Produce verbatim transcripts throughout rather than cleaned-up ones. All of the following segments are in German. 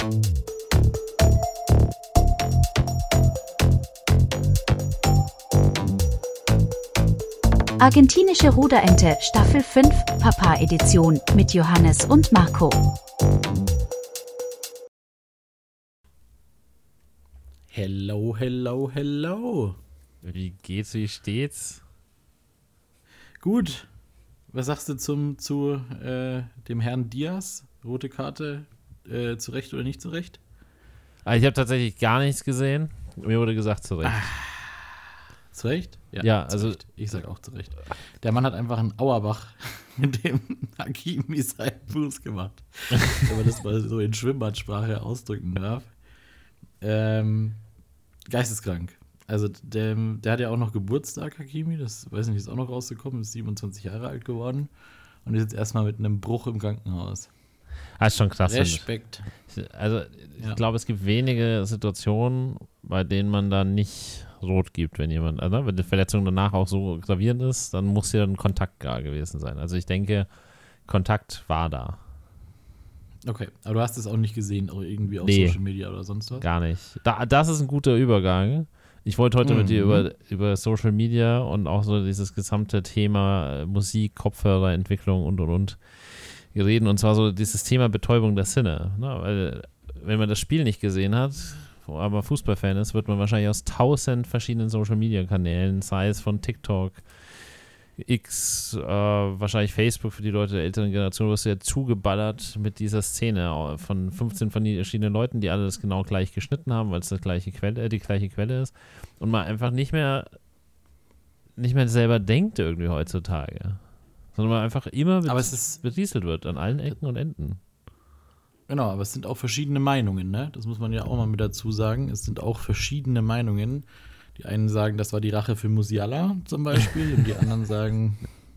Argentinische Ruderente Staffel fünf Papa-Edition mit Johannes und Marco. Hello, hello, hello. Wie geht's, wie steht's? Gut. Was sagst du zum, zu äh, dem Herrn Diaz? Rote Karte, äh, zu Recht oder nicht zu Recht? Also ich habe tatsächlich gar nichts gesehen. Mir wurde gesagt, zu Recht. Ah, zu Recht? Ja, zu also Recht. Ich sag auch zu Recht. Der Mann hat einfach einen Auerbach mit dem Hakimi seinen Fuß gemacht. Wenn man das mal so in Schwimmbadsprache ausdrücken darf. Ähm, geisteskrank. Also der, der hat ja auch noch Geburtstag, Hakimi, das weiß nicht, ist auch noch rausgekommen, ist siebenundzwanzig Jahre alt geworden und ist jetzt erstmal mit einem Bruch im Krankenhaus. Das ist schon krass. Respekt. Also ich Ja. glaube, es gibt wenige Situationen, bei denen man da nicht rot gibt, wenn jemand, also wenn die Verletzung danach auch so gravierend ist, dann muss ja ein Kontakt da gewesen sein. Also ich denke, Kontakt war da. Okay, aber du hast es auch nicht gesehen, auch irgendwie auf Nee. Social Media oder sonst was? Gar nicht. Da, das ist ein guter Übergang. Ich wollte heute Mhm. mit dir über, über Social Media und auch so dieses gesamte Thema äh, Musik, Kopfhörerentwicklung und und und reden. Und zwar so dieses Thema Betäubung der Sinne. Ne? Weil, wenn man das Spiel nicht gesehen hat, aber Fußballfan ist, wird man wahrscheinlich aus tausend verschiedenen Social Media Kanälen, sei es von TikTok, X, äh, wahrscheinlich Facebook für die Leute der älteren Generation, wirst du ja zugeballert mit dieser Szene von fünfzehn verschiedenen Leuten, die alle das genau gleich geschnitten haben, weil es das gleiche Quelle, äh, die gleiche Quelle ist und man einfach nicht mehr nicht mehr selber denkt irgendwie heutzutage, sondern man einfach immer Aber es ist, berieselt wird an allen Ecken und Enden. genau, aber es sind auch verschiedene Meinungen, ne? Das muss man ja auch mal mit dazu sagen. Es sind auch verschiedene Meinungen. Die einen sagen, das war die Rache für Musiala zum Beispiel und die anderen sagen,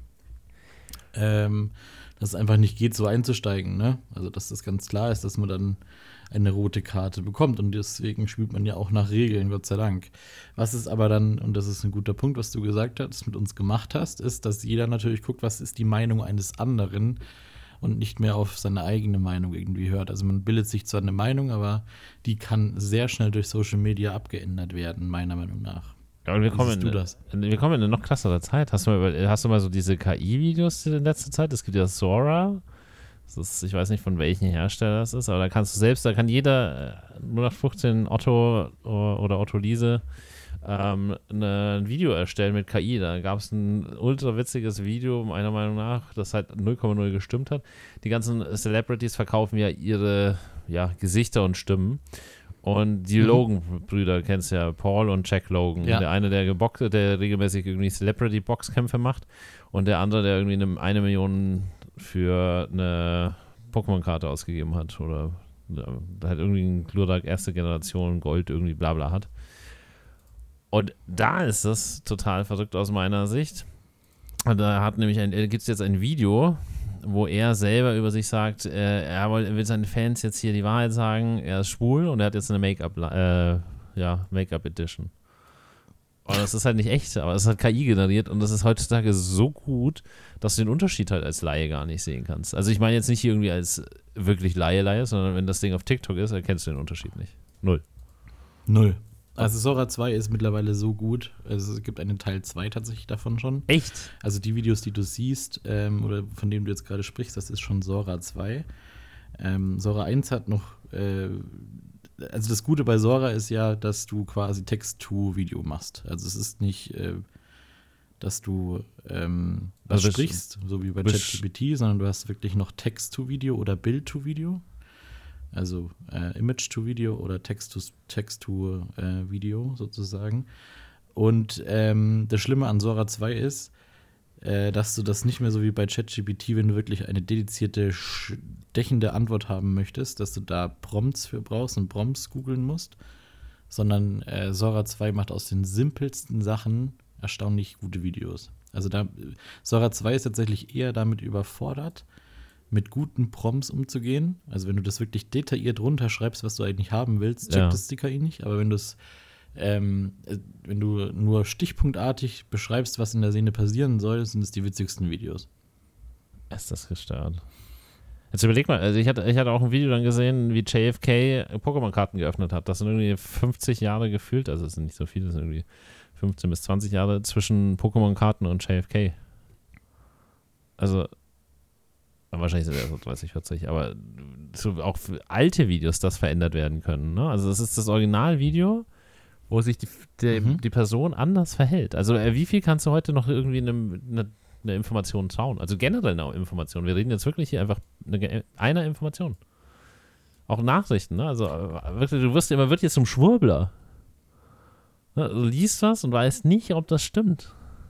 ähm, dass es einfach nicht geht, so einzusteigen, ne? Also, dass das ganz klar ist, dass man dann eine rote Karte bekommt und deswegen spielt man ja auch nach Regeln, Gott sei Dank. Was ist aber dann, und das ist ein guter Punkt, was du gesagt hast, mit uns gemacht hast, ist, dass jeder natürlich guckt, was ist die Meinung eines anderen und nicht mehr auf seine eigene Meinung irgendwie hört. Also man bildet sich zwar eine Meinung, aber die kann sehr schnell durch Social Media abgeändert werden, meiner Meinung nach. Ja, und wir Wie kommen, siehst in, du das? wir kommen in eine noch krassere Zeit. Hast du mal, über- hast du mal so diese K I-Videos in letzter Zeit? Es gibt ja Sora. Das ist, ich weiß nicht, von welchem Hersteller das ist, aber da kannst du selbst, da kann jeder äh, null acht fünfzehn Otto o- oder Otto Liese ähm, eine, ein Video erstellen mit K I. Da gab es ein ultra witziges Video, meiner Meinung nach, das halt null Komma null gestimmt hat. Die ganzen Celebrities verkaufen ja ihre ja, Gesichter und Stimmen. Und die Mhm. Logan-Brüder, kennst du ja, Paul und Jack Logan. Ja. Der eine, der geboxt, der regelmäßig irgendwie Celebrity-Boxkämpfe macht und der andere, der irgendwie eine, eine Million für eine Pokémon-Karte ausgegeben hat oder äh, halt irgendwie ein Glurak erste Generation Gold irgendwie bla bla hat. Und da ist das total verrückt aus meiner Sicht. Und da hat nämlich ein, gibt es jetzt ein Video, wo er selber über sich sagt, äh, er will seinen Fans jetzt hier die Wahrheit sagen, er ist schwul und er hat jetzt eine Make-up äh, ja, Make-up Edition. Und das ist halt nicht echt, aber es ist halt K I generiert und das ist heutzutage so gut, dass du den Unterschied halt als Laie gar nicht sehen kannst. Also ich meine jetzt nicht irgendwie als wirklich Laie-Laie, sondern wenn das Ding auf TikTok ist, erkennst du den Unterschied nicht. Null. Null. Also Sora zwei ist mittlerweile so gut. Also es gibt einen Teil zwei tatsächlich davon schon. Echt? Also die Videos, die du siehst, ähm, oder von denen du jetzt gerade sprichst, das ist schon Sora zwei. Ähm, Sora eins hat noch, äh, also das Gute bei Sora ist ja, dass du quasi Text-to-Video machst. Also es ist nicht, äh, dass du ähm, was Also das- sprichst, so wie bei das- ChatGPT, sondern du hast wirklich noch Text-to-Video oder Bild-to-Video. Also äh, Image-to-Video oder Text-to-Text-to-Video äh, sozusagen. Und ähm, das Schlimme an Sora zwei ist, äh, dass du das nicht mehr so wie bei ChatGPT, wenn du wirklich eine dedizierte, stechende Antwort haben möchtest, dass du da Prompts für brauchst und Prompts googeln musst, sondern äh, Sora zwei macht aus den simpelsten Sachen erstaunlich gute Videos. Also da, Sora zwei ist tatsächlich eher damit überfordert, mit guten Prompts umzugehen. Also wenn du das wirklich detailliert runterschreibst, was du eigentlich haben willst, checkt Ja. das die K I nicht. Aber wenn du es ähm, äh, wenn du nur stichpunktartig beschreibst, was in der Szene passieren soll, sind es die witzigsten Videos. Ist das gestört? Jetzt überleg mal, also ich hatte, ich hatte auch ein Video dann gesehen, wie J F K Pokémon-Karten geöffnet hat. Das sind irgendwie fünfzig Jahre gefühlt, also es sind nicht so viele, das sind irgendwie fünfzehn bis zwanzig Jahre zwischen Pokémon-Karten und J F K. Also, wahrscheinlich sind es so dreißig, vierzig, aber so auch für alte Videos, das verändert werden können. Ne? Also das ist das Originalvideo, wo sich die, die, Mhm. die Person anders verhält. Also äh, wie viel kannst du heute noch irgendwie eine, eine, eine Information trauen? Also generell eine Information. Wir reden jetzt wirklich hier einfach eine, einer Information. Auch Nachrichten. Ne? Also äh, wirklich, du wirst immer wird jetzt zum Schwurbler. Ne? Du liest was und weißt nicht, ob das stimmt.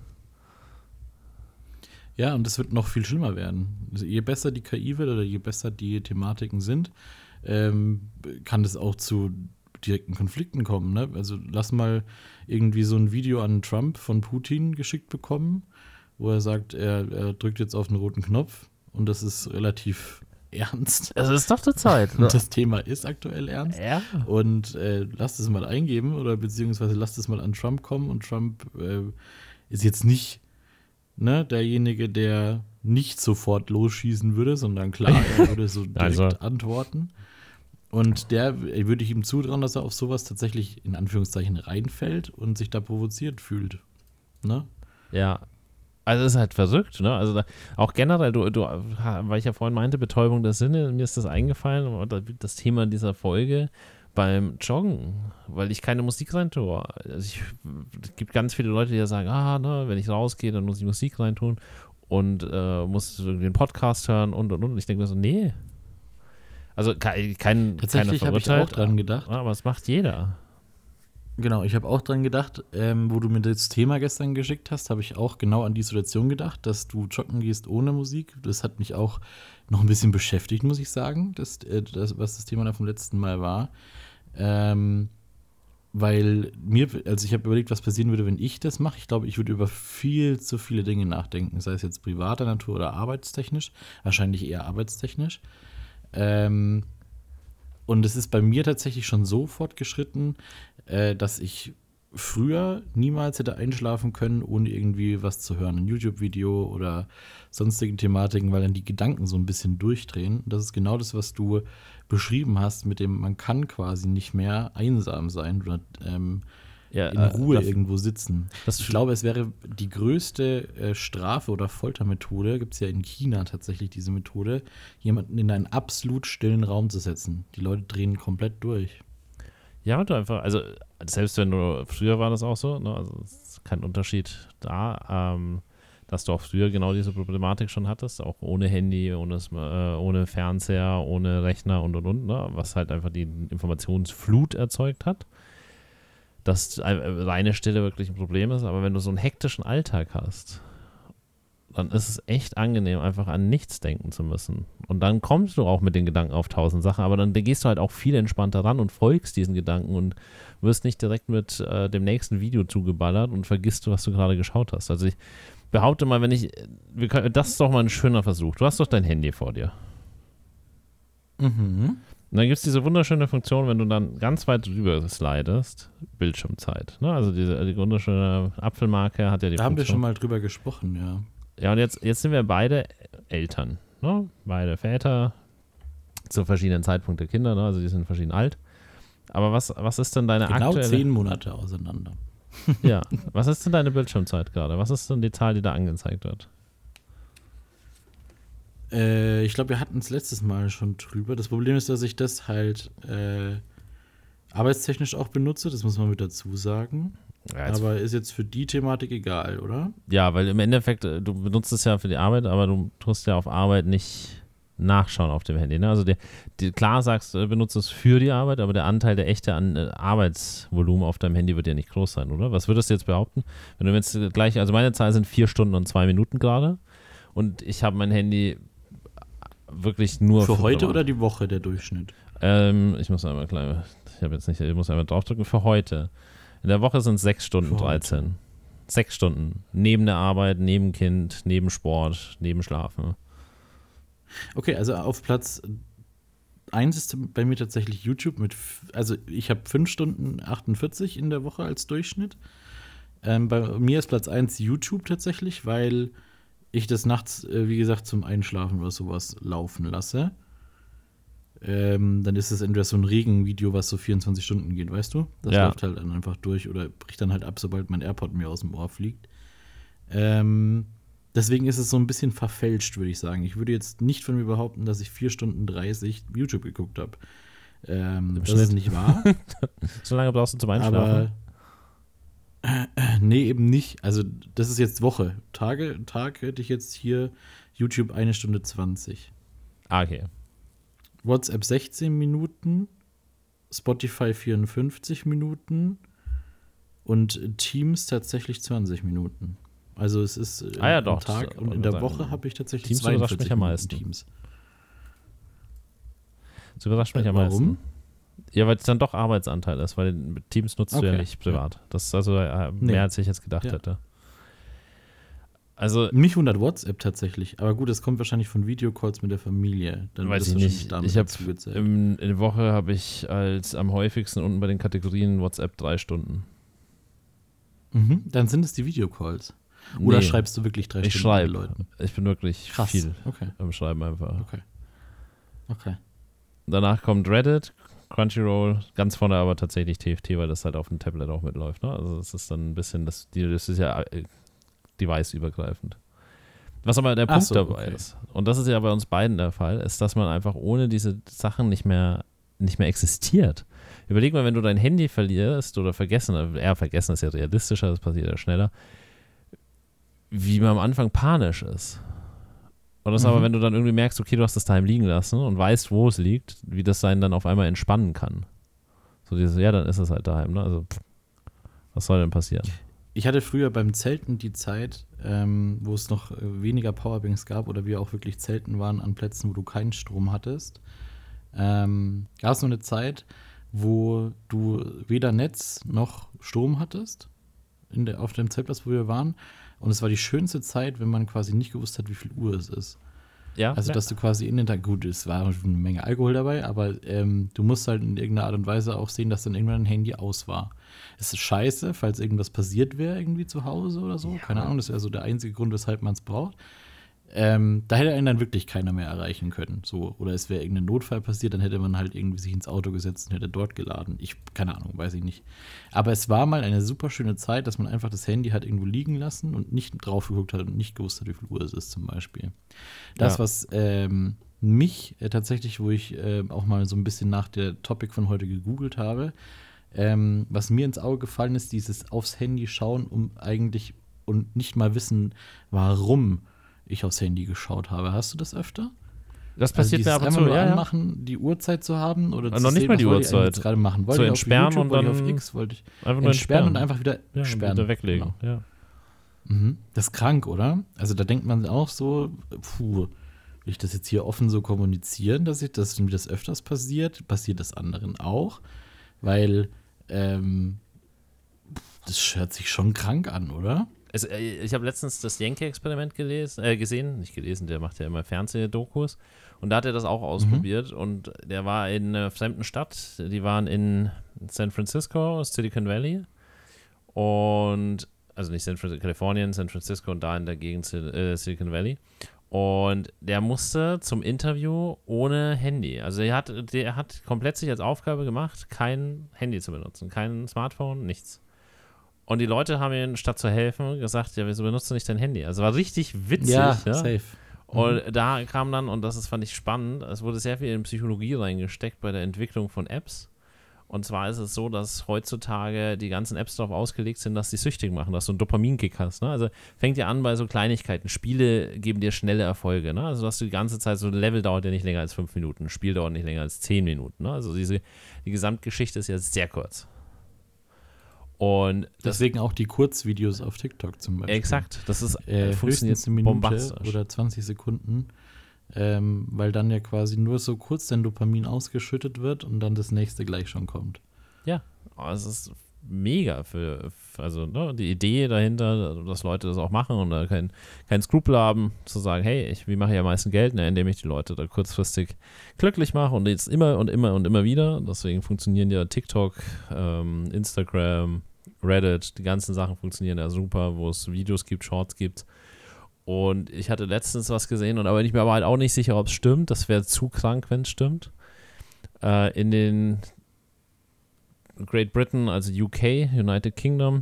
Ja, und das wird noch viel schlimmer werden. Also je besser die K I wird oder je besser die Thematiken sind, ähm, kann das auch zu direkten Konflikten kommen. Ne? Also lass mal irgendwie so ein Video an Trump von Putin geschickt bekommen, wo er sagt, er, er drückt jetzt auf den roten Knopf und das ist relativ ernst. Es ist doch zur Zeit. Ne? Und das Thema ist aktuell ernst. Ja. Und äh, lasst es mal eingeben oder beziehungsweise lasst es mal an Trump kommen und Trump äh, ist jetzt nicht ne, derjenige, der nicht sofort losschießen würde, sondern klar, er würde so direkt Also. antworten. Und der würde ich ihm zutrauen, dass er auf sowas tatsächlich in Anführungszeichen reinfällt und sich da provoziert fühlt. Ne? Ja. Also es ist halt verrückt, ne? Also da, auch generell, du, du, weil ich ja vorhin meinte, Betäubung der Sinne, mir ist das eingefallen, oder das Thema dieser Folge beim Joggen, weil ich keine Musik rein tue. Also ich, es gibt ganz viele Leute, die ja sagen, ah, ne, wenn ich rausgehe, dann muss ich Musik rein tun und äh, muss irgendwie einen Podcast hören und und und. Und ich denke mir so, nee. Also kein, kein Tatsächlich habe ich auch dran gedacht. Aber es macht jeder. Genau, ich habe auch dran gedacht, ähm, wo du mir das Thema gestern geschickt hast, habe ich auch genau an die Situation gedacht, dass du joggen gehst ohne Musik. Das hat mich auch noch ein bisschen beschäftigt, muss ich sagen, das, äh, das, was das Thema da vom letzten Mal war. Ähm, weil mir, also ich habe überlegt, was passieren würde, wenn ich das mache. Ich glaube, ich würde über viel zu viele Dinge nachdenken, sei es jetzt privater Natur oder arbeitstechnisch. Wahrscheinlich eher arbeitstechnisch. Ähm, und es ist bei mir tatsächlich schon so fortgeschritten, äh, dass ich früher niemals hätte einschlafen können, ohne irgendwie was zu hören. Ein YouTube-Video oder sonstige Thematiken, weil dann die Gedanken so ein bisschen durchdrehen. Und das ist genau das, was du beschrieben hast, mit dem man kann quasi nicht mehr einsam sein oder ähm, Ja, in äh, Ruhe das- irgendwo sitzen. das- Ich glaube, es wäre die größte äh, Strafe oder Foltermethode, gibt es ja in China tatsächlich diese Methode, jemanden in einen absolut stillen Raum zu setzen. Die Leute drehen komplett durch. Ja, du einfach, also selbst wenn du, früher war das auch so, ne, also es ist kein Unterschied da, ähm, dass du auch früher genau diese Problematik schon hattest, auch ohne Handy, ohne, Sm- äh, ohne Fernseher, ohne Rechner und und und, ne, was halt einfach die Informationsflut erzeugt hat, dass äh, reine Stille wirklich ein Problem ist, aber wenn du so einen hektischen Alltag hast, dann ist es echt angenehm, einfach an nichts denken zu müssen. Und dann kommst du auch mit den Gedanken auf tausend Sachen, aber dann gehst du halt auch viel entspannter ran und folgst diesen Gedanken und wirst nicht direkt mit äh, dem nächsten Video zugeballert und vergisst, was du gerade geschaut hast. Also ich behaupte mal, wenn ich, wir können, das ist doch mal ein schöner Versuch. Du hast doch dein Handy vor dir. Mhm. Und dann gibt es diese wunderschöne Funktion, wenn du dann ganz weit drüber slidest, Bildschirmzeit. Ne? Also diese die wunderschöne Apfelmarke hat ja die Da haben wir Funktion. schon mal drüber gesprochen, ja. Ja, und jetzt, jetzt sind wir beide Eltern, ne? Beide Väter zu verschiedenen Zeitpunkten der Kinder, ne? Also die sind verschieden alt. Aber was, was ist denn deine Genau aktuelle... zehn Monate auseinander. Ja, was ist denn deine Bildschirmzeit gerade? Was ist denn die Zahl, die da angezeigt wird? Äh, ich glaube, wir hatten es letztes Mal schon drüber. Das Problem ist, dass ich das halt äh, arbeitstechnisch auch benutze, das muss man mit dazu sagen. Ja, jetzt- Aber ist jetzt für die Thematik egal, oder? ja, weil im Endeffekt, äh, du benutzt es ja für die Arbeit, aber du tust ja auf Arbeit nicht nachschauen auf dem Handy. Ne? Also der, die, klar sagst du, benutzt es für die Arbeit, aber der Anteil der echte an äh, Arbeitsvolumen auf deinem Handy wird ja nicht groß sein, oder? Was würdest du jetzt behaupten? Wenn du jetzt gleich, also meine Zahl sind vier Stunden und zwei Minuten gerade und ich habe mein Handy wirklich nur Für heute oder die Woche der Durchschnitt? Ähm, ich muss einmal klein, ich habe jetzt nicht, ich muss einmal draufdrücken für heute. In der Woche sind es sechs Stunden Für heute. dreizehn. Sechs Stunden. Neben der Arbeit, neben Kind, neben Sport, neben Schlafen. Okay, also auf Platz eins ist bei mir tatsächlich YouTube mit, f- also ich habe fünf Stunden achtundvierzig in der Woche als Durchschnitt. Ähm, bei mir ist Platz eins YouTube tatsächlich, weil ich das nachts, äh, wie gesagt, zum Einschlafen oder sowas laufen lasse, ähm, dann ist es entweder so ein Regenvideo, was so vierundzwanzig Stunden geht, weißt du? Das Ja. läuft halt dann einfach durch oder bricht dann halt ab, sobald mein AirPod mir aus dem Ohr fliegt. Ähm, deswegen ist es so ein bisschen verfälscht, würde ich sagen. Ich würde jetzt nicht von mir behaupten, dass ich vier Stunden dreißig YouTube geguckt habe. Ähm, das Schnitt. ist nicht wahr. So lange brauchst du zum Einschlafen? Aber äh, nee, eben nicht. Also das ist jetzt Woche. Tage, Tag hätte ich jetzt hier YouTube eine Stunde zwanzig. Ah, okay. WhatsApp sechzehn Minuten, Spotify vierundfünfzig Minuten und Teams tatsächlich zwanzig Minuten. Also es ist äh, Ah ja, am doch, Tag das- und in das- der Woche habe ich tatsächlich Teams überrascht zweiundvierzig mich am Minuten meisten. Teams. Das überrascht mich Äh, am warum? meisten. Ja, weil es dann doch Arbeitsanteil ist, weil mit Teams nutzt du ja Okay, nicht privat. Das ist also äh, mehr, Nee. als ich jetzt gedacht Ja. hätte. Also, Mich wundert WhatsApp tatsächlich. Aber gut, es kommt wahrscheinlich von Videocalls mit der Familie. Dann wird weiß das ich wahrscheinlich nicht. damit Ich habe dazu gezählt. in der Woche habe ich als am häufigsten unten bei den Kategorien WhatsApp drei Stunden. Mhm, dann sind es die Videocalls. Oder Nee, schreibst du wirklich drei ich Stunden schreibe. mit Leuten? Ich bin wirklich Krass. viel Okay, am Schreiben einfach. okay. Okay. Danach kommt Reddit, Crunchyroll, ganz vorne aber tatsächlich T F T, weil das halt auf dem Tablet auch mitläuft. Ne? Also das ist dann ein bisschen, das, die- das ist ja äh, device-übergreifend. Was aber der Ach Punkt so, dabei okay. ist, und das ist ja bei uns beiden der Fall, ist, dass man einfach ohne diese Sachen nicht mehr, nicht mehr existiert. Überleg mal, wenn du dein Handy verlierst oder vergessen, eher vergessen ist ja realistischer, das passiert ja schneller, wie man am Anfang panisch ist. Und das Mhm. aber, wenn du dann irgendwie merkst, okay, du hast das daheim liegen lassen und weißt, wo es liegt, wie das sein dann auf einmal entspannen kann. So dieses, ja, dann ist es halt daheim, ne? Also, pff, was soll denn passieren? Ich hatte früher beim Zelten die Zeit, ähm, wo es noch äh, weniger Powerbanks gab oder wir auch wirklich Zelten waren an Plätzen, wo du keinen Strom hattest. Ähm, gab es noch eine Zeit, wo du weder Netz noch Strom hattest in der, auf dem Zeltplatz, wo wir waren. Und es war die schönste Zeit, wenn man quasi nicht gewusst hat, wie viel Uhr es ist. Ja, Also, dass du quasi in den Tag, gut, es war schon eine Menge Alkohol dabei, aber ähm, du musst halt in irgendeiner Art und Weise auch sehen, dass dann irgendwann dein Handy aus war. Es ist scheiße, falls irgendwas passiert wäre irgendwie zu Hause oder so. Keine Ahnung, das wäre so der einzige Grund, weshalb man es braucht. Ähm, da hätte einen dann wirklich keiner mehr erreichen können. So. Oder es wäre irgendein Notfall passiert, dann hätte man halt irgendwie sich ins Auto gesetzt und hätte dort geladen. Ich, keine Ahnung, weiß ich nicht. Aber es war mal eine super schöne Zeit, dass man einfach das Handy hat irgendwo liegen lassen und nicht drauf geguckt hat und nicht gewusst hat, wie viel Uhr es ist zum Beispiel. Das, Ja. was ähm, mich äh, tatsächlich, wo ich äh, auch mal so ein bisschen nach der Topic von heute gegoogelt habe, ähm, was mir ins Auge gefallen ist, dieses aufs Handy schauen, um eigentlich und nicht mal wissen, warum ich aufs Handy geschaut habe. Hast du das öfter? das Also passiert dieses mir ab und einfach zu. nur Ja, ja. anmachen, die Uhrzeit zu haben oder Ah, zu noch nicht sehen, mal die was wollte ich eigentlich Uhrzeit. jetzt gerade machen. Wollte Zu ich entsperren auf YouTube, und wollte ich dann auf X, wollte ich Einfach nur entsperren und entsperren. einfach wieder ja, sperren. wieder weglegen. Genau. Ja. Mhm. Das ist krank, oder? Also da denkt man auch so, puh, will ich das jetzt hier offen so kommunizieren, dass ich dass mir das öfters passiert? Passiert das anderen auch? Weil ähm, das hört sich schon krank an, oder? Es, äh, ich habe letztens das Yankee-Experiment gelesen, äh, gesehen, nicht gelesen, der macht ja immer Fernsehdokus und da hat er das auch ausprobiert und der war in einer fremden Stadt, die waren in San Francisco, Silicon Valley und, also nicht San Francisco, Kalifornien, San Francisco und da in der Gegend äh, Silicon Valley und der musste zum Interview ohne Handy, also er hat, der hat komplett sich als Aufgabe gemacht, kein Handy zu benutzen, kein Smartphone, nichts. Und die Leute haben ihm statt zu helfen gesagt, ja, wieso benutzt du nicht dein Handy? Also war richtig witzig. Ja, safe. Und da kam dann, und das ist, fand ich spannend, es wurde sehr viel in Psychologie reingesteckt bei der Entwicklung von Apps. Und zwar ist es so, dass heutzutage die ganzen Apps darauf ausgelegt sind, dass die süchtig machen, dass du einen Dopaminkick hast. Ne? Also fängt ja an bei so Kleinigkeiten. Spiele geben dir schnelle Erfolge. Ne? Also dass du die ganze Zeit, so ein Level dauert ja nicht länger als fünf Minuten, ein Spiel dauert nicht länger als zehn Minuten. Ne? Also diese, die Gesamtgeschichte ist ja sehr kurz. Und das, Deswegen auch die Kurzvideos auf TikTok zum Beispiel. exakt, das ist Äh, funktioniert höchstens eine Minute bombastisch. oder zwanzig Sekunden, ähm, weil dann ja quasi nur so kurz dein Dopamin ausgeschüttet wird und dann das nächste gleich schon kommt. Ja, oh, es ist mega für, für also ne, die Idee dahinter, dass Leute das auch machen und da kein, kein Skrupel haben, zu sagen, hey, ich, wie mache ich am meisten Geld? Ne, indem ich die Leute da kurzfristig glücklich mache und jetzt immer und immer und immer wieder. Deswegen funktionieren ja TikTok, ähm, Instagram, Reddit, die ganzen Sachen funktionieren ja super, wo es Videos gibt, Shorts gibt. Und ich hatte letztens was gesehen, und aber ich bin mir aber halt auch nicht sicher, ob es stimmt. Das wäre zu krank, wenn es stimmt. Äh, in den Great Britain, also U K, United Kingdom,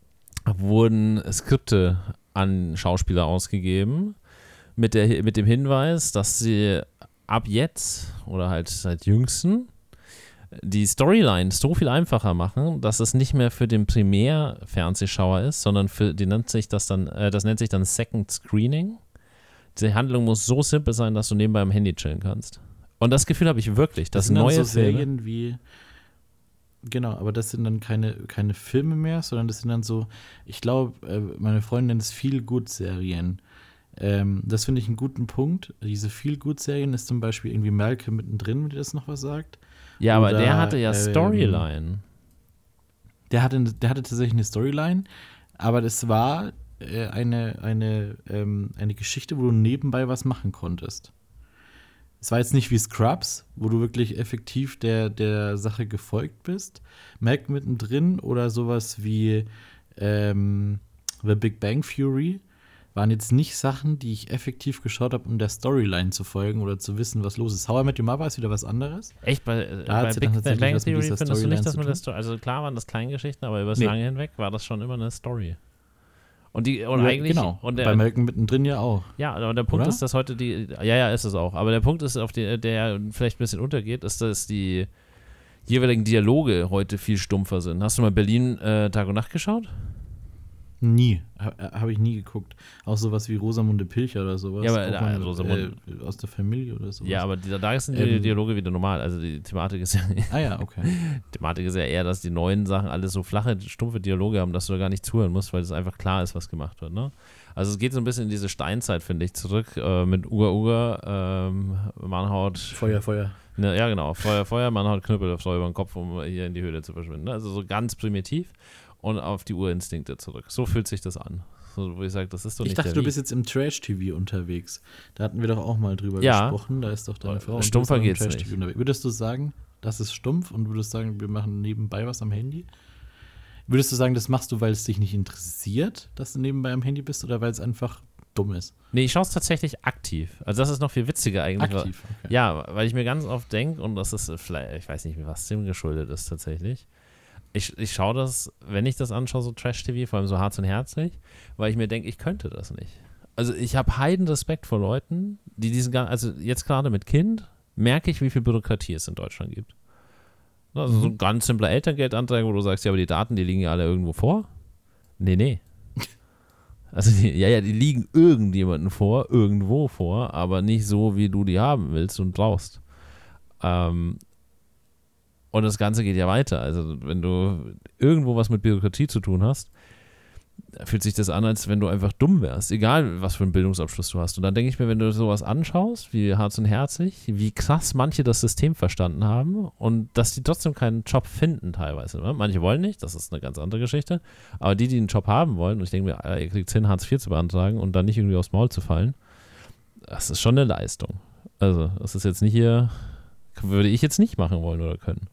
wurden Skripte an Schauspieler ausgegeben mit, der, mit dem Hinweis, dass sie ab jetzt oder halt seit jüngsten die Storyline so viel einfacher machen, dass es nicht mehr für den Primär-Fernsehschauer ist, sondern für, die nennt sich das dann, äh, das nennt sich dann Second Screening. Die Handlung muss so simpel sein, dass du nebenbei am Handy chillen kannst. Und das Gefühl habe ich wirklich, dass das sind neue dann so Filme, Serien wie genau, aber das sind dann keine, keine Filme mehr, sondern das sind dann so, ich glaube, meine Freundin nennt es Feel-Good-Serien. Ähm, das finde ich einen guten Punkt. Diese Feel-Good-Serien ist zum Beispiel irgendwie Malcolm mittendrin, wenn dir das noch was sagt. ja, aber Oder, der hatte ja ähm, Storyline. Der hatte, der hatte tatsächlich eine Storyline, aber das war äh, eine, eine, ähm, eine Geschichte, wo du nebenbei was machen konntest. Es war jetzt nicht wie Scrubs, wo du wirklich effektiv der, der Sache gefolgt bist. Malcolm mittendrin oder sowas wie ähm, The Big Bang Theory waren jetzt nicht Sachen, die ich effektiv geschaut habe, um der Storyline zu folgen oder zu wissen, was los ist. How I Met Your Mother ist wieder was anderes. Echt? Bei, äh, Da bei hat's ja Big dann tatsächlich Bang was mit Theory dieser findest du Storyline nicht, dass zu man tun? das Story, also klar waren das Kleingeschichten, aber über das Nee. lange hinweg war das schon immer eine Story. Und die, und Ja, eigentlich, genau, und bei der, Malcolm mittendrin ja auch. ja, aber der Punkt Oder? ist, dass heute die, ja, ja, ist es auch, aber der Punkt ist, auf die, der vielleicht ein bisschen untergeht, ist, dass die jeweiligen Dialoge heute viel stumpfer sind. Hast du mal Berlin äh, Tag und Nacht geschaut? Nie. Ha, Habe ich nie geguckt. Auch sowas wie Rosamunde Pilcher oder sowas. Ja, aber, Guck äh, mal, Rosamunde- äh, aus der Familie oder sowas. Ja, aber die, da sind die Ähm. Dialoge wieder normal. Also die Thematik ist ja, Ah ja, okay. Thematik ist ja eher, dass die neuen Sachen alles so flache, stumpfe Dialoge haben, dass du da gar nicht zuhören musst, weil es einfach klar ist, was gemacht wird. Ne? Also es geht so ein bisschen in diese Steinzeit, finde ich, zurück äh, mit Uga Uga, ähm, Mannhaut. Feuer, Feuer. Ne, ja, genau. Feuer, Feuer, Mannhaut, Knüppel auf über den Kopf, um hier in die Höhle zu verschwinden. Ne? Also so ganz primitiv und auf die Urinstinkte zurück. So fühlt sich das an. So, wo ich sage, das ist doch nicht Ich dachte, der du Weg. bist jetzt im Trash-T V unterwegs. Da hatten wir doch auch mal drüber Ja. gesprochen. Da ist doch deine Frau. und du Stumpfer bist auch im geht's Trash-T V nicht. unterwegs. Würdest du sagen, das ist stumpf und würdest sagen, wir machen nebenbei was am Handy? Würdest du sagen, das machst du, weil es dich nicht interessiert, dass du nebenbei am Handy bist oder weil es einfach dumm ist? Nee, ich schaue es tatsächlich aktiv. Also das ist noch viel witziger eigentlich. Aktiv, okay. Ja, weil ich mir ganz oft denke, und das ist vielleicht, ich weiß nicht, was dem geschuldet ist tatsächlich. Ich, ich schaue das, wenn ich das anschaue, so Trash-T V, vor allem so Harz und Herzlich, weil ich mir denke, ich könnte das nicht. Also ich habe heiden Respekt vor Leuten, die diesen, gan- also jetzt gerade mit Kind, merke ich, wie viel Bürokratie es in Deutschland gibt. Also so ein ganz simpler Elterngeldantrag, wo du sagst, ja, aber die Daten, die liegen ja alle irgendwo vor. Nee, nee. Also die, ja, ja, die liegen irgendjemanden vor, irgendwo vor, aber nicht so, wie du die haben willst und brauchst. Ähm, und das Ganze geht ja weiter. Also wenn du irgendwo was mit Bürokratie zu tun hast, fühlt sich das an, als wenn du einfach dumm wärst, egal was für einen Bildungsabschluss du hast. Und dann denke ich mir, wenn du sowas anschaust, wie Harz und Herzlich, wie krass manche das System verstanden haben und dass die trotzdem keinen Job finden teilweise. Ne? Manche wollen nicht, das ist eine ganz andere Geschichte, aber die, die einen Job haben wollen, und ich denke mir, Alter, ihr kriegt hin, Hartz vier zu beantragen und dann nicht irgendwie aufs Maul zu fallen, das ist schon eine Leistung. Also das ist jetzt nicht hier, würde ich jetzt nicht machen wollen oder können.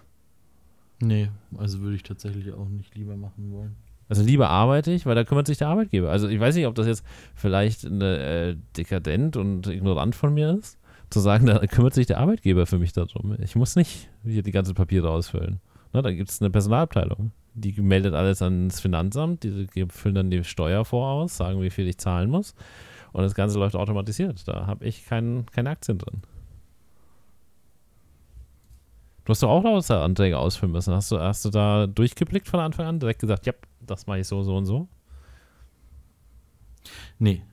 Nee, also würde ich tatsächlich auch nicht lieber machen wollen. Also lieber arbeite ich, weil da kümmert sich der Arbeitgeber. Also ich weiß nicht, ob das jetzt vielleicht eine, äh, dekadent und ignorant von mir ist, zu sagen, da kümmert sich der Arbeitgeber für mich darum. Ich muss nicht hier die ganzen Papiere ausfüllen. Na, da gibt es eine Personalabteilung. Die meldet alles ans Finanzamt, die füllen dann die Steuer voraus, sagen, wie viel ich zahlen muss. Und das Ganze läuft automatisiert. Da habe ich kein, keine Aktien drin. Du hast doch auch lauter Anträge ausfüllen müssen. Hast du, hast du da durchgeblickt von Anfang an? Direkt gesagt, ja, das mache ich so, so und so? Nee.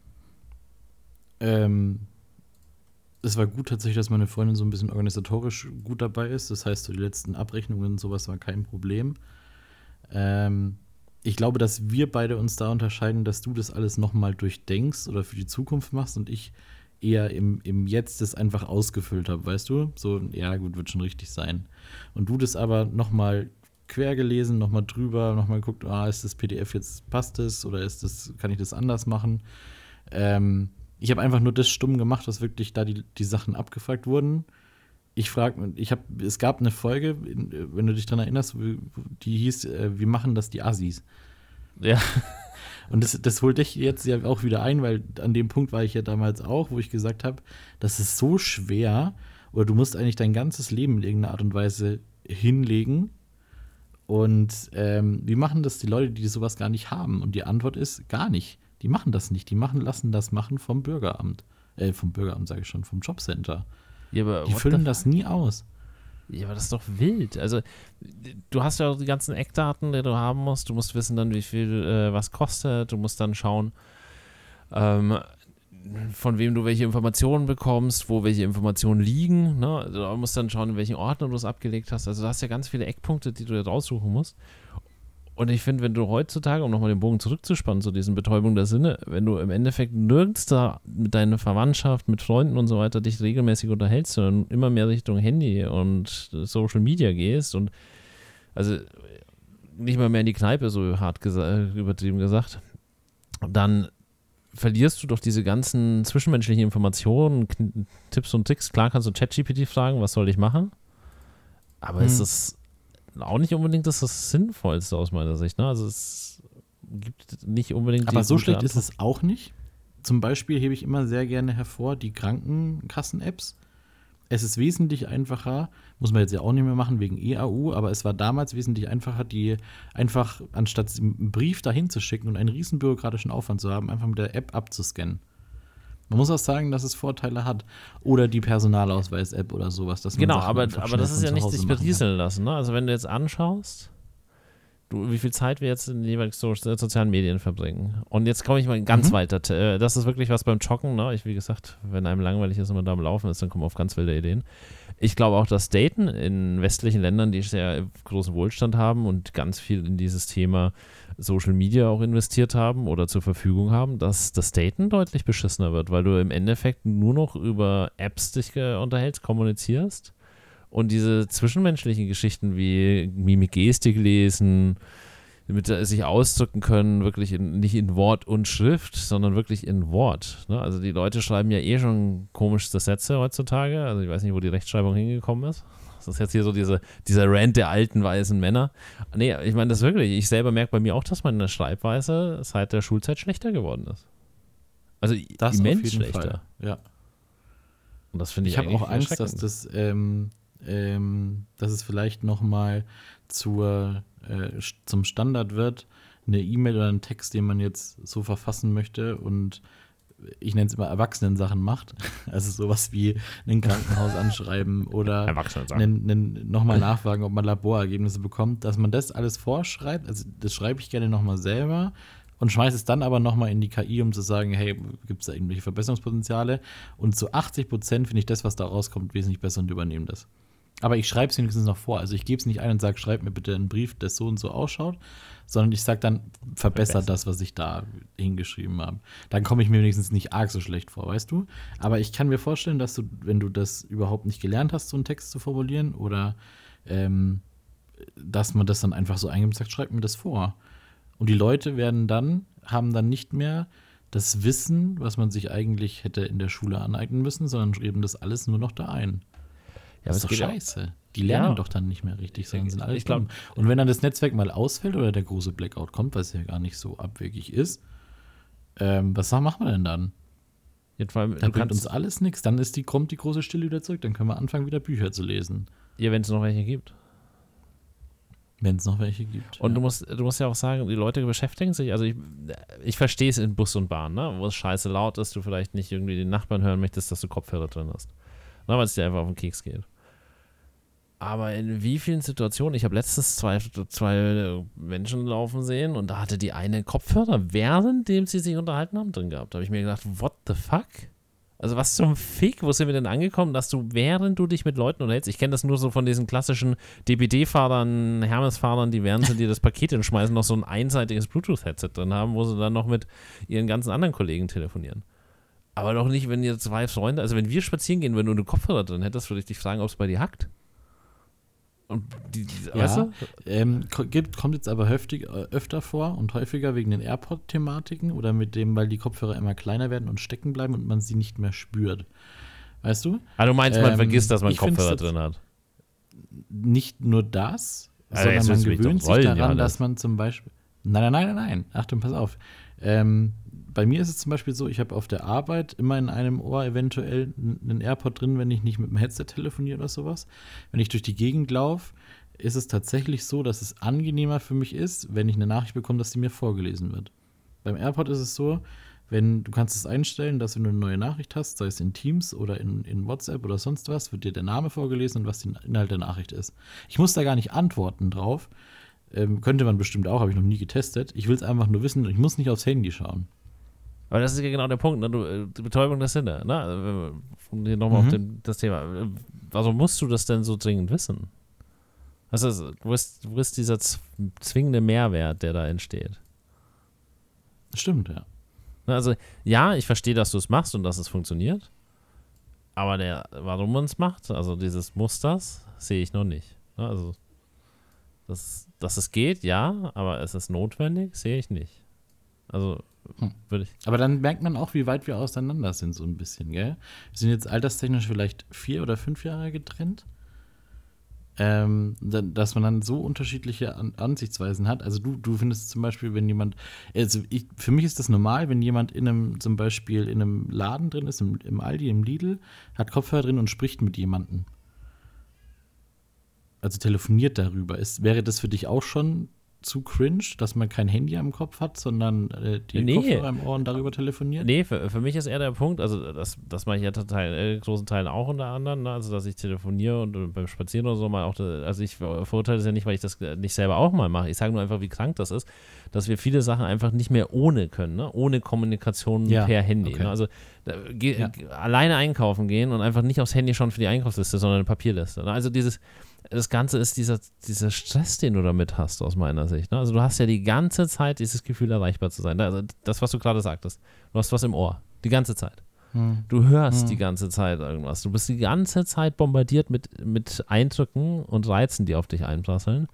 Ähm, es war gut tatsächlich, dass meine Freundin so ein bisschen organisatorisch gut dabei ist. Das heißt, so die letzten Abrechnungen und sowas war kein Problem. Ähm, ich glaube, dass wir beide uns da unterscheiden, dass du das alles nochmal durchdenkst oder für die Zukunft machst und ich eher im, im Jetzt das einfach ausgefüllt habe, weißt du? So, ja gut, wird schon richtig sein. Und du das aber nochmal quer gelesen, nochmal drüber, nochmal geguckt, ah, ist das P D F jetzt, passt es oder ist das, kann ich das anders machen? Ähm, ich habe einfach nur das stumm gemacht, was wirklich da die, die Sachen abgefragt wurden. Ich frage, ich habe, es gab eine Folge, wenn du dich daran erinnerst, die hieß, äh, wir machen das die Assis. Ja. Und das, das holt dich jetzt ja auch wieder ein, weil an dem Punkt war ich ja damals auch, wo ich gesagt habe, das ist so schwer, oder du musst eigentlich dein ganzes Leben in irgendeiner Art und Weise hinlegen. Und ähm, wie machen das die Leute, die sowas gar nicht haben? Und die Antwort ist, gar nicht. Die machen das nicht. Die machen, lassen das machen vom Bürgeramt. Äh, vom Bürgeramt sage ich schon, vom Jobcenter. Ja, aber die what füllen the das nie aus. Ja, aber das ist doch wild. Also, du hast ja auch die ganzen Eckdaten, die du haben musst. Du musst wissen dann, wie viel äh, was kostet. Du musst dann schauen, ähm, von wem du welche Informationen bekommst, wo welche Informationen liegen. Ne? Also, du musst dann schauen, in welchen Ordner du es abgelegt hast. Also, du hast ja ganz viele Eckpunkte, die du dir raussuchen musst. Und ich finde, wenn du heutzutage, um nochmal den Bogen zurückzuspannen zu diesen Betäubung der Sinne, wenn du im Endeffekt nirgends da mit deiner Verwandtschaft, mit Freunden und so weiter dich regelmäßig unterhältst, sondern immer mehr Richtung Handy und Social Media gehst und also nicht mal mehr in die Kneipe, so hart gesa- übertrieben gesagt, dann verlierst du doch diese ganzen zwischenmenschlichen Informationen, K- Tipps und Tricks. Klar kannst du ChatGPT fragen, was soll ich machen? Aber hm. es ist auch nicht unbedingt das, das Sinnvollste aus meiner Sicht. Ne? Also es gibt nicht unbedingt. Aber die so gute schlecht Antwort. ist es auch nicht. Zum Beispiel hebe ich immer sehr gerne hervor die Krankenkassen-Apps. Es ist wesentlich einfacher, muss man jetzt ja auch nicht mehr machen wegen E A U, aber es war damals wesentlich einfacher, die einfach, anstatt einen Brief dahin zu schicken und einen riesen bürokratischen Aufwand zu haben, einfach mit der App abzuscannen. Man muss auch sagen, dass es Vorteile hat. Oder die Personalausweis-App oder sowas. Dass man Genau, Sachen aber, einfach aber schnell das ist von ja zu nicht Hause sich machen kann. berieseln lassen. Ne? Also wenn du jetzt anschaust, du, wie viel Zeit wir jetzt in den jeweils so, sozialen Medien verbringen. Und jetzt komme ich mal ganz Mhm. weiter. Äh, Das ist wirklich was beim Joggen. Ne? Ich, wie gesagt, wenn einem langweilig ist und man da am Laufen ist, dann kommen wir auf ganz wilde Ideen. Ich glaube auch, dass Daten in westlichen Ländern, die sehr großen Wohlstand haben und ganz viel in dieses Thema Social Media auch investiert haben oder zur Verfügung haben, dass das Daten deutlich beschissener wird, weil du im Endeffekt nur noch über Apps dich äh, unterhältst, kommunizierst und diese zwischenmenschlichen Geschichten wie Mimik, Gestik lesen, mit äh, sich ausdrücken können, wirklich in, nicht in Wort und Schrift, sondern wirklich in Wort. Ne? Also die Leute schreiben ja eh schon komischste Sätze heutzutage. Also ich weiß nicht, wo die Rechtschreibung hingekommen ist. Das ist jetzt hier so diese, dieser Rant der alten, weißen Männer. Nee, ich meine das wirklich. Ich selber merke bei mir auch, dass meine Schreibweise seit der Schulzeit schlechter geworden ist. Also Das immens auf jeden schlechter. Fall. Ja. Und das finde ich Ich habe eigentlich auch Angst, dass erschreckend. das, ähm, ähm, dass es vielleicht noch mal zur, äh, zum Standard wird, eine E-Mail oder einen Text, den man jetzt so verfassen möchte und ich nenne es immer Erwachsenen-Sachen macht. Also sowas wie ein Krankenhaus anschreiben oder Erwachsenen-Sachen. nochmal nachfragen, ob man Laborergebnisse bekommt, dass man das alles vorschreibt. Also das schreibe ich gerne nochmal selber und schmeiße es dann aber nochmal in die K I, um zu sagen, hey, gibt es da irgendwelche Verbesserungspotenziale? Und zu achtzig Prozent finde ich das, was da rauskommt, wesentlich besser und übernehme das. Aber ich schreibe es wenigstens noch vor. Also ich gebe es nicht ein und sage, schreib mir bitte einen Brief, der so und so ausschaut, sondern ich sage dann, verbessere das, was ich da hingeschrieben habe. Dann komme ich mir wenigstens nicht arg so schlecht vor, weißt du? Aber ich kann mir vorstellen, dass du, wenn du das überhaupt nicht gelernt hast, so einen Text zu formulieren oder ähm, dass man das dann einfach so eingibt und sagt, schreib mir das vor. Und die Leute werden dann, haben dann nicht mehr das Wissen, was man sich eigentlich hätte in der Schule aneignen müssen, sondern schreiben das alles nur noch da ein. Ja, das ist aber doch es geht scheiße. Die lernen Ja. doch dann nicht mehr richtig, sondern sind alle Ich glaub- dumm. Und wenn dann das Netzwerk mal ausfällt oder der große Blackout kommt, was ja gar nicht so abwegig ist, ähm, was machen wir denn dann? Jetzt, vor allem, Dann du bringt kannst, uns alles nichts. Dann ist die, kommt die große Stille wieder zurück. Dann können wir anfangen, wieder Bücher zu lesen. ja, wenn es noch welche gibt. Wenn es noch welche gibt. Und ja. du musst, du musst ja auch sagen, die Leute beschäftigen sich, also ich, ich verstehe es in Bus und Bahn, ne? Wo es scheiße laut ist, du vielleicht nicht irgendwie den Nachbarn hören möchtest, dass du Kopfhörer drin hast. Na, weil es dir einfach auf den Keks geht. Aber in wie vielen Situationen, ich habe letztens zwei, zwei Menschen laufen sehen und da hatte die eine Kopfhörer, währenddem sie sich unterhalten haben, drin gehabt. Da habe ich mir gedacht, what the fuck? Also was zum Fick, wo sind wir denn angekommen, dass du, während du dich mit Leuten unterhältst, ich kenne das nur so von diesen klassischen D B D-Fahrern, Hermes-Fahrern, die während sie dir das Paket hinschmeißen, noch so ein einseitiges Bluetooth-Headset drin haben, wo sie dann noch mit ihren ganzen anderen Kollegen telefonieren. Aber doch nicht, wenn ihr zwei Freunde, also wenn wir spazieren gehen, wenn du eine Kopfhörer drin hättest, würde ich dich fragen, ob es bei dir hackt. Und die, die, Ja, weißt du? ähm, ko- gibt, kommt jetzt aber höftig, äh, öfter vor und häufiger wegen den AirPod-Thematiken oder mit dem, weil die Kopfhörer immer kleiner werden und stecken bleiben und man sie nicht mehr spürt. Weißt du? Ah, du meinst, man Ähm, vergisst, dass man ich find's Kopfhörer jetzt- drin hat. Nicht nur das, Also sondern jetzt man willst du mich gewöhnt doch sich rollen, daran, Johannes. dass man zum Beispiel. Nein, nein, nein, nein, nein. Achtung, pass auf. Ähm, bei mir ist es zum Beispiel so, ich habe auf der Arbeit immer in einem Ohr eventuell einen AirPod drin, wenn ich nicht mit dem Headset telefoniere oder sowas. Wenn ich durch die Gegend laufe, ist es tatsächlich so, dass es angenehmer für mich ist, wenn ich eine Nachricht bekomme, dass die mir vorgelesen wird. Beim AirPod ist es so, wenn du kannst es einstellen, dass wenn du eine neue Nachricht hast, sei es in Teams oder in, in WhatsApp oder sonst was, wird dir der Name vorgelesen und was der Inhalt der Nachricht ist. Ich muss da gar nicht antworten drauf. Ähm, könnte man bestimmt auch, habe ich noch nie getestet. Ich will es einfach nur wissen, ich muss nicht aufs Handy schauen. Aber das ist ja genau der Punkt, ne? Du, die Betäubung der Sinne, ne? Um hier nochmal mhm. auf den, das Thema. Warum musst du das denn so dringend wissen? Also, wo ist, wo ist dieser zwingende Mehrwert, der da entsteht? Stimmt, ja. Also, ja, ich verstehe, dass du es machst und dass es funktioniert. Aber der, warum man es macht, also dieses Musters, sehe ich noch nicht. Also, das, dass es geht, ja, aber es ist notwendig, sehe ich nicht. Also, hm. würde ich. Aber dann merkt man auch, wie weit wir auseinander sind, so ein bisschen, gell? Wir sind jetzt alterstechnisch vielleicht vier oder fünf Jahre getrennt. Ähm, dass man dann so unterschiedliche An- Ansichtsweisen hat. Also du, du findest zum Beispiel, wenn jemand, also ich, für mich ist das normal, wenn jemand in einem, zum Beispiel in einem Laden drin ist, im, im Aldi, im Lidl, hat Kopfhörer drin und spricht mit jemandem. Also telefoniert darüber. Ist, wäre das für dich auch schon zu cringe, dass man kein Handy am Kopf hat, sondern äh, die nee. Kopfhörer im Ohr und darüber telefoniert? Nee, für, für mich ist eher der Punkt, also das, das mache ich ja total, äh, großen Teilen auch unter anderem, ne? Also dass ich telefoniere und äh, beim Spazieren oder so mal auch, also ich verurteile das ja nicht, weil ich das nicht selber auch mal mache. Ich sage nur einfach, wie krank das ist, dass wir viele Sachen einfach nicht mehr ohne können, ne? Ohne Kommunikation ja, per Handy. Okay. Ne? Also da, ge, ja. alleine einkaufen gehen und einfach nicht aufs Handy schauen für die Einkaufsliste, sondern eine Papierliste. Ne? Also dieses Das Ganze ist dieser, dieser Stress, den du damit hast, aus meiner Sicht. Ne? Also du hast ja die ganze Zeit dieses Gefühl, erreichbar zu sein. Also das, was du gerade sagtest. Du hast was im Ohr. Die ganze Zeit. Hm. Du hörst hm. die ganze Zeit irgendwas. Du bist die ganze Zeit bombardiert mit, mit Eindrücken und Reizen, die auf dich einprasseln.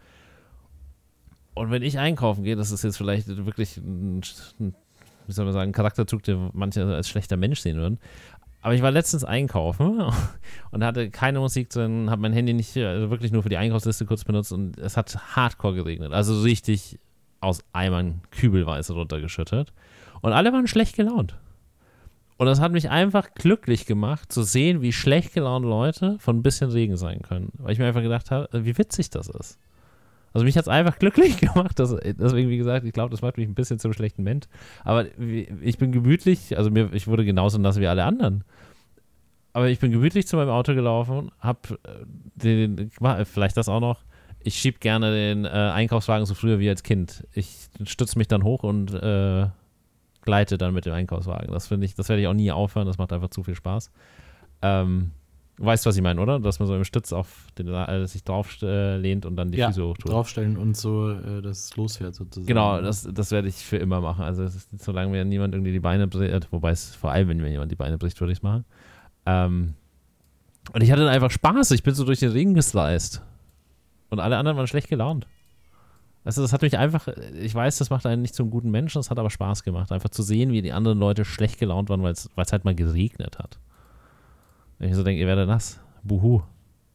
Und wenn ich einkaufen gehe, das ist jetzt vielleicht wirklich ein, ein, wie soll man sagen, ein Charakterzug, den manche als schlechter Mensch sehen würden. Aber ich war letztens einkaufen und hatte keine Musik drin, habe mein Handy nicht, also wirklich nur für die Einkaufsliste kurz benutzt und es hat hardcore geregnet. Also richtig aus Eimern kübelweise runtergeschüttet. Und alle waren schlecht gelaunt. Und das hat mich einfach glücklich gemacht, zu sehen, wie schlecht gelaunte Leute von ein bisschen Regen sein können. Weil ich mir einfach gedacht habe, wie witzig das ist. Also mich hat es einfach glücklich gemacht, dass, deswegen, wie gesagt, ich glaube, das macht mich ein bisschen zum schlechten Mensch. Aber ich bin gemütlich, also mir, ich wurde genauso nass wie alle anderen. Aber ich bin gemütlich zu meinem Auto gelaufen, hab den, vielleicht das auch noch, ich schieb gerne den äh, Einkaufswagen so früher wie als Kind. Ich stütze mich dann hoch und äh, gleite dann mit dem Einkaufswagen. Das finde ich, das werde ich auch nie aufhören, das macht einfach zu viel Spaß. Ähm, Weißt du, was ich meine, oder? Dass man so im Stütz auf den, äh, sich drauf äh, lehnt und dann die ja, Füße hochtut. Draufstellen und so, äh, dass es losfährt sozusagen. Genau, das, das werde ich für immer machen. Also ist, solange mir niemand irgendwie die Beine bricht, wobei es vor allem, wenn mir jemand die Beine bricht, würde ich es machen. Ähm, und ich hatte dann einfach Spaß. Ich bin so durch den Regen gesliced. Und alle anderen waren schlecht gelaunt. Also das hat mich einfach, ich weiß, das macht einen nicht zum guten Menschen, das hat aber Spaß gemacht. Einfach zu sehen, wie die anderen Leute schlecht gelaunt waren, weil es halt mal geregnet hat. Wenn ich so denke, ihr werdet nass. Buhu.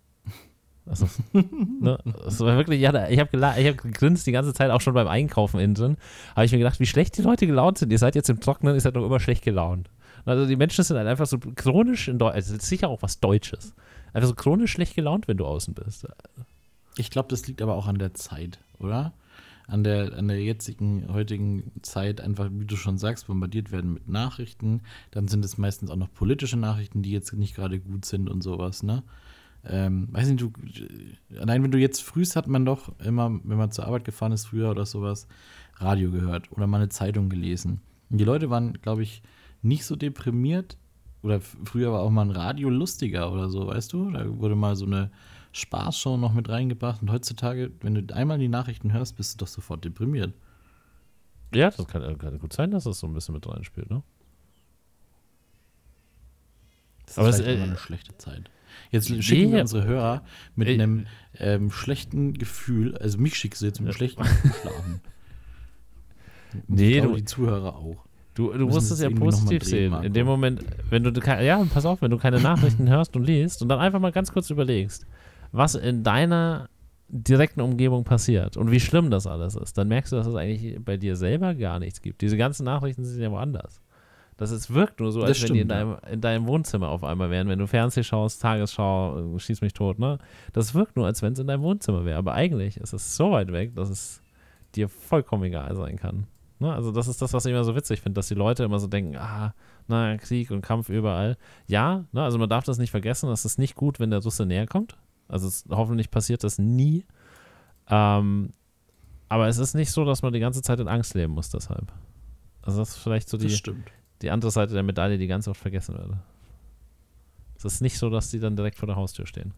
Also, ne, das war wirklich, ja, ich habe gela- ich hab gegrinst die ganze Zeit, auch schon beim Einkaufen innen drin. Habe ich mir gedacht, wie schlecht die Leute gelaunt sind. Ihr seid jetzt im Trocknen, ihr seid doch immer schlecht gelaunt. Also die Menschen sind halt einfach so chronisch in Deutschland, also das ist sicher auch was Deutsches. Einfach so chronisch schlecht gelaunt, wenn du außen bist. Ich glaube, das liegt aber auch an der Zeit, oder? An der, an der jetzigen, heutigen Zeit einfach, wie du schon sagst, bombardiert werden mit Nachrichten. Dann sind es meistens auch noch politische Nachrichten, die jetzt nicht gerade gut sind und sowas, ne? Ähm, weiß nicht, du, allein wenn du jetzt frühst, hat man doch immer, wenn man zur Arbeit gefahren ist früher oder sowas, Radio gehört oder mal eine Zeitung gelesen. Und die Leute waren, glaube ich, nicht so deprimiert. Oder f- früher war auch mal ein Radio lustiger oder so, weißt du? Da wurde mal so eine Spaßshow noch mit reingebracht und heutzutage, wenn du einmal die Nachrichten hörst, bist du doch sofort deprimiert. Ja, das kann, kann gut sein, dass das so ein bisschen mit reinspielt, ne? Das ist aber vielleicht es, äh, immer eine schlechte Zeit. Jetzt schicken nee, wir unsere Hörer mit äh, einem ähm, schlechten Gefühl, also mich schickst du jetzt mit einem schlechten Gefühl schlafen. Nee, ich glaube, du, die Zuhörer auch. Du, du musst es ja positiv sehen. In dem Moment, wenn du, ja, pass auf, wenn du keine Nachrichten hörst und liest und dann einfach mal ganz kurz überlegst, was in deiner direkten Umgebung passiert und wie schlimm das alles ist, dann merkst du, dass es eigentlich bei dir selber gar nichts gibt. Diese ganzen Nachrichten sind ja woanders. Das ist, wirkt nur so, als Das wenn die in stimmt, deinem, in deinem Wohnzimmer auf einmal wären. Wenn du Fernsehen schaust, Tagesschau, äh, schieß mich tot, ne? Das wirkt nur, als wenn es in deinem Wohnzimmer wäre. Aber eigentlich ist es so weit weg, dass es dir vollkommen egal sein kann. Ne? Also das ist das, was ich immer so witzig finde, dass die Leute immer so denken, ah, na, Krieg und Kampf überall. Ja, ne? Also man darf das nicht vergessen, es ist nicht gut, wenn der Russe näher kommt. Also es, hoffentlich passiert das nie. Ähm, aber es ist nicht so, dass man die ganze Zeit in Angst leben muss deshalb. Also das ist vielleicht so die... Das stimmt. Die andere Seite der Medaille, die ganz oft vergessen wird. Es ist nicht so, dass die dann direkt vor der Haustür stehen.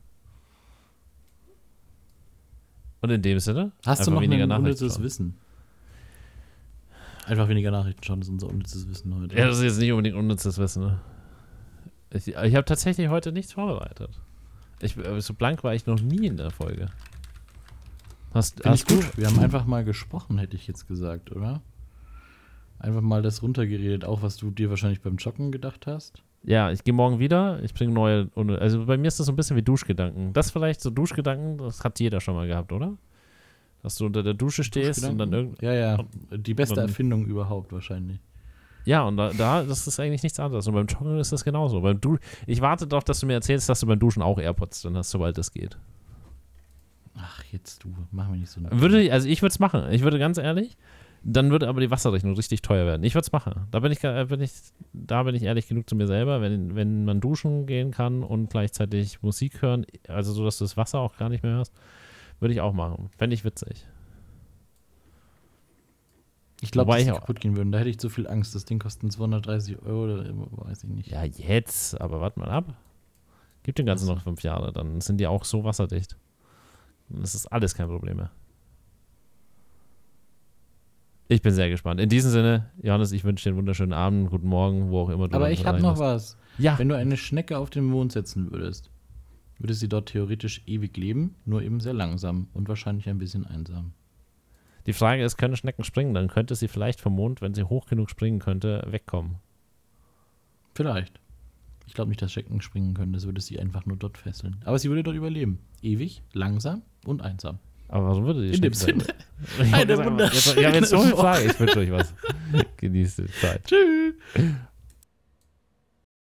Und in dem Sinne, hast du noch weniger ein Nachrichten unnützes schauen. Wissen? Einfach weniger Nachrichten schauen, das ist unser unnützes Wissen heute. Ja, das ist jetzt nicht unbedingt unnützes Wissen. Ne? Ich, ich habe tatsächlich heute nichts vorbereitet. Ich, so blank war ich noch nie in der Folge. Hast, Finde ich hast du? gut. Wir haben einfach mal gesprochen, hätte ich jetzt gesagt, oder? Einfach mal das runtergeredet, auch was du dir wahrscheinlich beim Joggen gedacht hast. Ja, ich gehe morgen wieder. Ich bringe neue. Also bei mir ist das so ein bisschen wie Duschgedanken. Das vielleicht so Duschgedanken, das hat jeder schon mal gehabt, oder? Dass du unter der Dusche stehst und dann irgendwie. Ja, ja. Die beste dann, Erfindung überhaupt wahrscheinlich. Ja, und da, da, das ist eigentlich nichts anderes. Und beim Joggen ist das genauso. Beim du ich warte darauf, dass du mir erzählst, dass du beim Duschen auch AirPods drin hast, sobald das geht. Ach, jetzt du. Mach mir nicht so. Würde, also ich würde es machen. Ich würde ganz ehrlich. Dann würde aber die Wasserrechnung richtig teuer werden. Ich würde es machen. Da bin ich, bin ich, da bin ich ehrlich genug zu mir selber, wenn, wenn man duschen gehen kann und gleichzeitig Musik hören, also so, dass du das Wasser auch gar nicht mehr hörst, würde ich auch machen. Fände ich witzig. Ich glaube, dass ich die auch, kaputt gehen würden. Da hätte ich zu viel Angst. Das Ding kostet zweihundertdreißig Euro oder weiß ich nicht. Ja, jetzt, aber warte mal ab. Gib dem Ganzen noch fünf Jahre, dann sind die auch so wasserdicht. Das ist alles kein Problem mehr. Ich bin sehr gespannt. In diesem Sinne, Johannes, ich wünsche dir einen wunderschönen Abend, guten Morgen, wo auch immer du Aber ich habe noch bist. was. Ja. Wenn du eine Schnecke auf den Mond setzen würdest, würde sie dort theoretisch ewig leben, nur eben sehr langsam und wahrscheinlich ein bisschen einsam. Die Frage ist, können Schnecken springen? Dann könnte sie vielleicht vom Mond, wenn sie hoch genug springen könnte, wegkommen. Vielleicht. Ich glaube nicht, dass Schnecken springen können, das würde sie einfach nur dort fesseln. Aber sie würde dort überleben. Ewig, langsam und einsam. Aber warum würde die In dem Schnecke Sinne. Ich Eine habe wunderschöne jetzt so viel Woche. Frage. Ich wünsche euch was. Genießt die Zeit. Tschüss.